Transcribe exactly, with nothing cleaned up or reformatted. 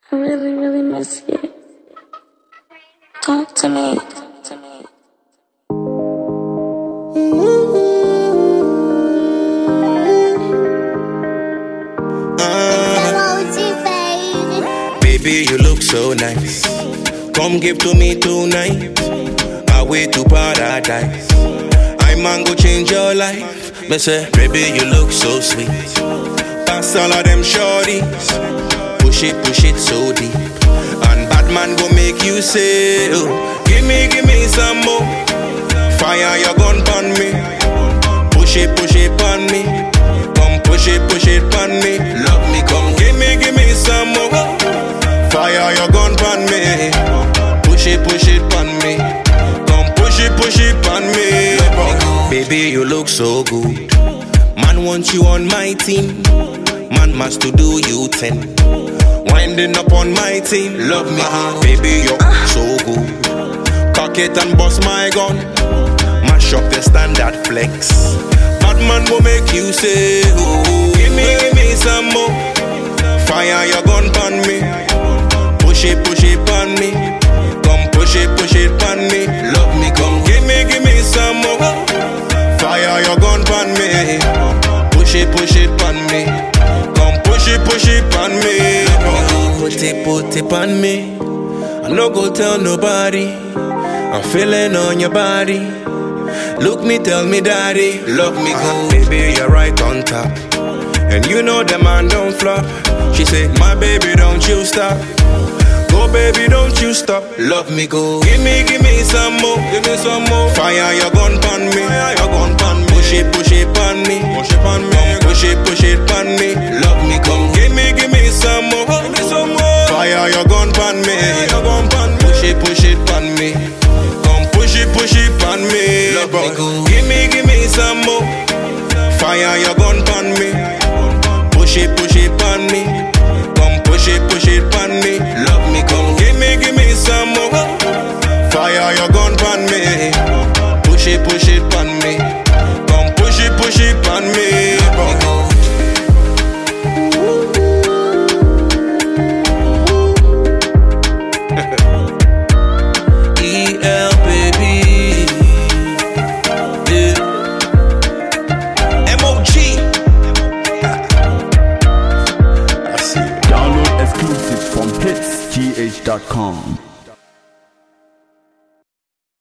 I really, really miss you. Talk to me. Talk to me. Uh, baby, you look so nice. Come give to me tonight. I way to paradise. I man go change your life. Me say, baby, you look so sweet. Pass all of them shorties. Push it, push it so deep. And bad man go make you say, oh, give me, give me some more. Fire your gun pon me. Push it, push it pon me. Come push it, push it pon me. Love me, come give me, give me some more. Fire your gun pon me. Push it, push it pon me. Come push it, push it pon me. Baby, you look so good. Man wants you on my team. Man must to do you ten. Winding up on my team. Love me, uh-huh. Baby, you're uh. so good. Cock it and bust my gun. Mash up the standard flex. Bad man will make you say, oh, give me, give me some more. Fire your gun pon me. Push it, push it pon me. Come push it, push it pon me. Love me, come give me, give me some more. Fire your gun pon me. Push it, push it pon me. Come push it, push it pon me. Put it, put it pon me. I no go tell nobody. I'm feeling on your body. Look me, tell me daddy. Love me good. Baby, you're right on top. And you know the man don't flop. She said, my baby, don't you stop. Go baby, don't you stop. Love me good. Give me, give me some more. Give me some more. Fire your gun pon me. Fire your gun pon me. Push it, push it pon me. Push it pon me. Come push it, push it pon me. Love me come. Give me, give me some more. Give me some more. Fire your gun pon me. Fire your gun pon me. Push it, push it pon me. Come push it, push it pon me. Love me good. Give me, give me some more. Fire your gun pon me. Push it, push it pon me. Come push it, push it pon me. Love me come. Give me, give me some more. Fire your gun pon me. Push it, push it pon me. Come push it, push it pon me. E L baby. Yeah. M O G. Download exclusive from hits G H dot com.